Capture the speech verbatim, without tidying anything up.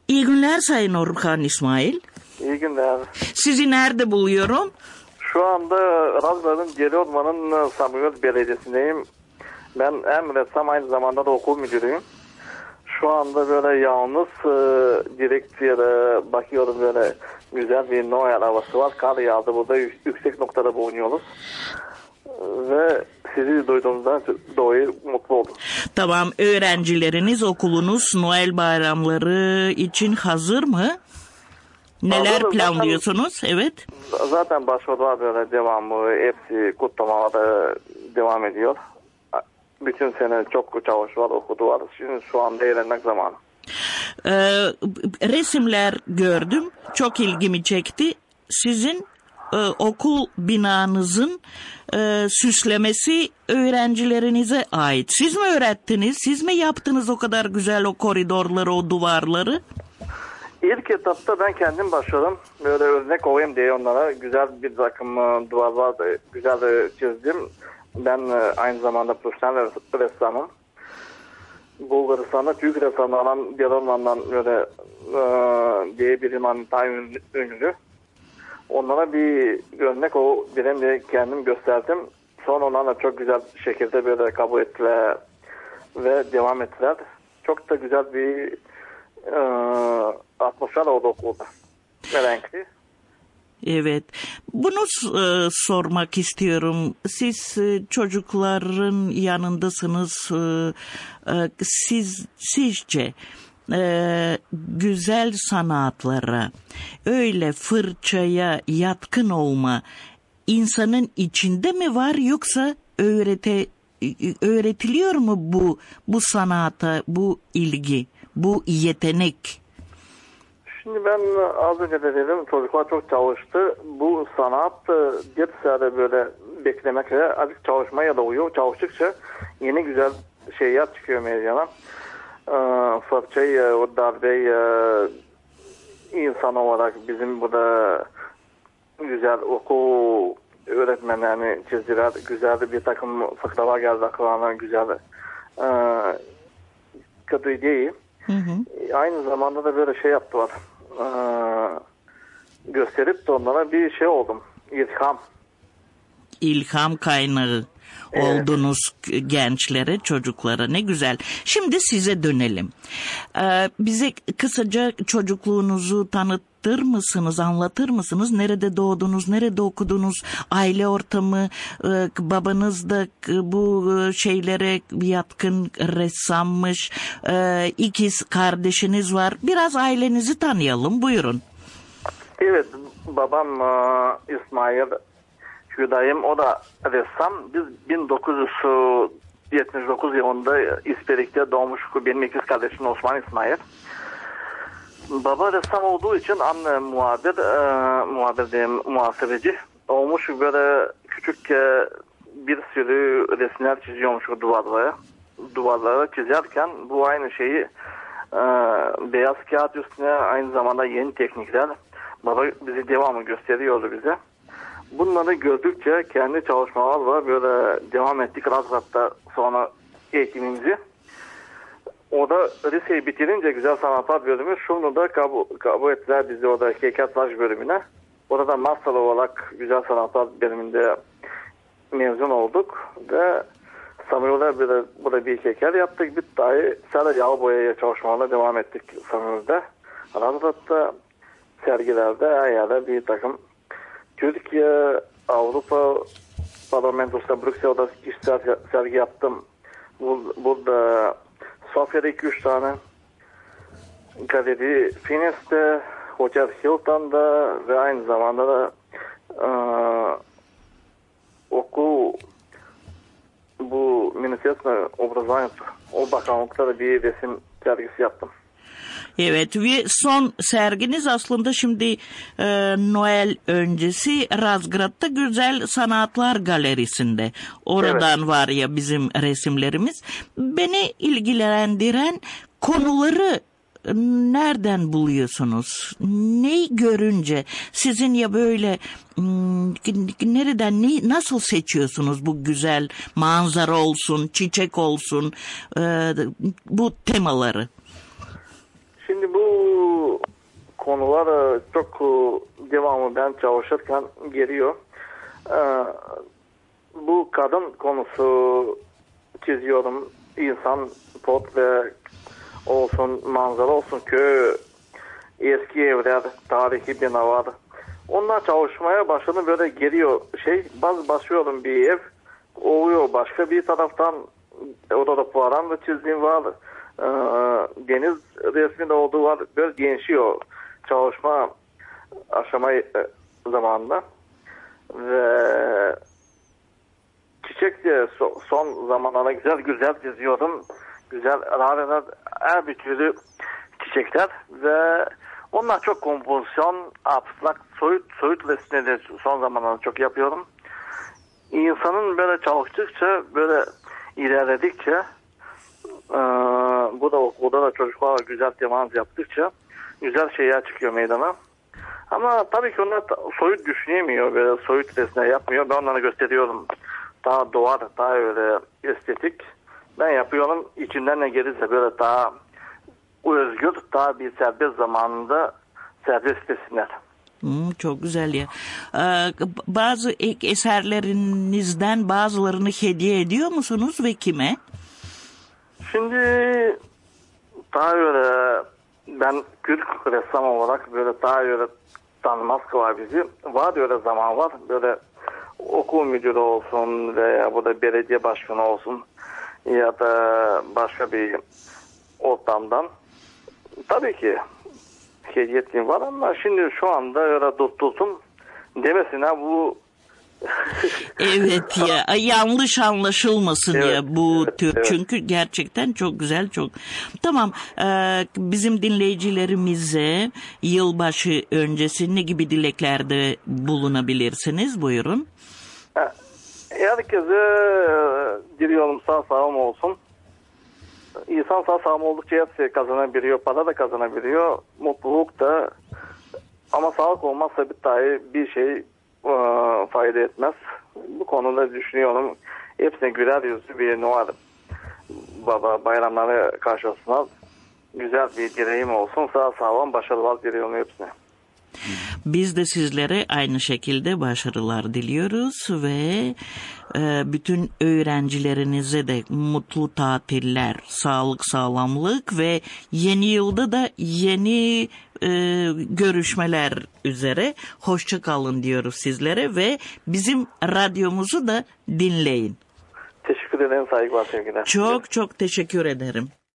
İyi günler Sayın Orhan İsmail. İyi günler. Sizi nerede buluyorum? Şu anda Razgrad'ın Gelorman'ın Samyol Belediyesi'ndeyim. Ben hem ressam aynı zamanda da okul müdürüyüm. Şu anda böyle yalnız e, direkt yere bakıyorum, böyle güzel bir Noel havası var. Kar yağdı, burada yüksek noktada bulunuyoruz. Ve sizi duyduğumda dolayı mutlu oldum. Tamam, öğrencileriniz, okulunuz Noel bayramları için hazır mı? Neler Hazır, planlıyorsunuz? Zaten, evet. Zaten başvurular böyle devamlı, hepsi kutlamalarda devam ediyor. Bütün sene çok çavuş var, okudular. Şimdi şu anda eğlenmek zamanı. Ee, resimler gördüm. Çok ilgimi çekti. Sizin e, okul binanızın e, süslemesi öğrencilerinize ait. Siz mi öğrettiniz? Siz mi yaptınız o kadar güzel o koridorları, o duvarları? İlk etapta ben kendim başladım. Böyle örnek olayım diye onlara güzel bir takım duvarlar güzel çizdim. Ben aynı zamanda profesyonel ressamım. Bulgaristan'da Türk ressamlarından Gelorman'dan böyle e, diye bir imanita ünlü. Onlara bir örnek o benim de kendim gösterdim. Sonra onlarla çok güzel şekilde böyle kabul ettiler ve devam ettiler. Çok da güzel bir e, atmosfer oldu okulda. Ve renkli. Evet. Bunu e, sormak istiyorum. Siz e, çocukların yanındasınız. E, e, siz sizce e, güzel sanatlara, öyle fırçaya yatkın olma insanın içinde mi var, yoksa öğrete öğretiliyor mu bu bu sanata, bu ilgi, bu yetenek? Şimdi ben az önce de dedim, çocuklar çok çalıştı. Bu sanat bir sene böyle beklemekle azıcık çalışmaya da uyuyor. Çalıştıkça yeni güzel şeyler çıkıyor meydana. Ee, fırçayı, o darbeyi insan olarak bizim burada güzel okul öğretmenlerini çizdiler. Güzel bir takım fıkralar geldi akıllarına, güzel e, kötü değil. Hı hı. Aynı zamanda da böyle şey yaptılar. Ee, gösterip de onlara bir şey oldum. İlham. İlham kaynağı evet. oldunuz gençlere, çocuklara. Ne güzel. Şimdi size dönelim. Ee, bize kısaca çocukluğunuzu tanıtır mısınız, anlatır mısınız? Nerede doğdunuz, nerede okudunuz, aile ortamı, e, babanız da bu şeylere yatkın ressammış, e, ikiz kardeşiniz var. Biraz ailenizi tanıyalım, buyurun. Evet, babam e, İsmail Hüdayım, o da ressam. Biz bin dokuz yüz yetmiş dokuz yılında İsperik'te doğmuş benim ikiz kardeşim Osman İsmail. Baba ressam olduğu için anne muhabir, e, muhabir diyeyim, muhasebeci olmuş. Böyle küçük e, bir sürü resimler çiziyormuş o duvarlara. Duvarlara çizerken bu aynı şeyi e, beyaz kağıt üstüne aynı zamanda yeni teknikler baba bizi devamlı gösteriyordu bize. Bunları gördükçe kendi çalışmalarla böyle devam ettik Razgrad'da sonra eğitimimizi. O da liseyi bitirince güzel sanatlar bölümü, şunu da kabul, kabul ettiler bizi o da heykeltıraş bölümüne. Orada master olarak güzel sanatlar bölümünde mezun olduk ve Samyol'da bir de, burada bir heykel yaptık. Bir daha sadece yağ boyaya çalışmalarla devam ettik Samyol'da. Razgrad'da sergilerde her yerde bir takım Türkiye, Avrupa Parlamentosu'nda Brüksel'de kişisel sergi yaptım. Burada Sofya'da iki üç tane, Galeri Finis'te, Hotel Hilton'da ve aynı zamanda da e, okul bu Ministerstvo obrazovanja, o bakanlıkta da bir resim sergisi yaptım. Evet, ve son serginiz aslında şimdi e, Noel öncesi Razgrad'da Güzel Sanatlar Galerisi'nde. Oradan evet. Var ya bizim resimlerimiz. Beni ilgilendiren konuları nereden buluyorsunuz? Neyi görünce sizin ya böyle nereden ne, nasıl seçiyorsunuz bu güzel manzara olsun, çiçek olsun e, bu temaları? Şimdi bu konular çok devamı ben çalışırken geliyor. Bu kadın konusu çiziyorum. İnsan portre olsun, manzara olsun, köy, eski evler, tarihi binalar. Onlar çalışmaya başladım, böyle geliyor şey, baz basıyorum bir ev, oluyor başka bir taraftan, orada fuaran da çizdiğim var, e, deniz resmi de olduğu var, böyle genişiyor çalışma aşama e, zamanında. Ve çiçek de so, son zamanlarda güzel güzel çiziyorum, güzel rareler, her bir türlü çiçekler ve onlar çok kompozisyon, abstrakt, soyut, soyut resimleri son zamanlarda çok yapıyorum. İnsanın böyle çalıştıkça, böyle ilerledikçe, e, bu da okulda da çocuklarla güzel temas yaptıkça güzel şeyler çıkıyor meydana. Ama tabii ki onlar soyut düşünemiyor, böyle soyut resimler yapmıyor. Ben onlara gösteriyorum. Daha doğal, daha öyle estetik. Ben yapıyorum, içinden ne gelirse böyle daha özgür, daha bir serbest zamanında serbest resimler. Hmm, çok güzel ya. Ee, bazı ek eserlerinizden bazılarını hediye ediyor musunuz ve kime? Şimdi daha öyle ben Türk ressam olarak böyle daha öyle tanımaz kılar bizi. Var öyle zaman var. Böyle okul müdürü olsun veya burada belediye başkanı olsun ya da başka bir ortamdan. Tabii ki hediyetim var ama şimdi şu anda öyle tuttum demesine bu evet ya, yanlış anlaşılmasın evet, ya bu evet, tür evet. çünkü gerçekten çok güzel, çok tamam. Ee, bizim dinleyicilerimize yılbaşı öncesi ne gibi dileklerde bulunabilirsiniz? Buyurun. Herkese diliyorum sağ sağlam olsun. İnsan sağ sağlam oldukça her şey kazanabiliyor, para da kazanabiliyor, mutluluk da, ama sağlık olmazsa bir dahi bir şey e, fayda etmez. Bu konuda düşünüyorum. Hepsine güler yüzlü bir Noel Baba bayramları karşısında güzel bir dileğim olsun. Sağ sağlam başarılar diliyorum hepsine. Biz de sizlere aynı şekilde başarılar diliyoruz ve e, bütün öğrencilerinize de mutlu tatiller, sağlık, sağlamlık ve yeni yılda da yeni e, görüşmeler üzere hoşça kalın diyoruz sizlere ve bizim radyomuzu da dinleyin. Teşekkür ederim, saygılar, sevgiler. Çok çok teşekkür ederim.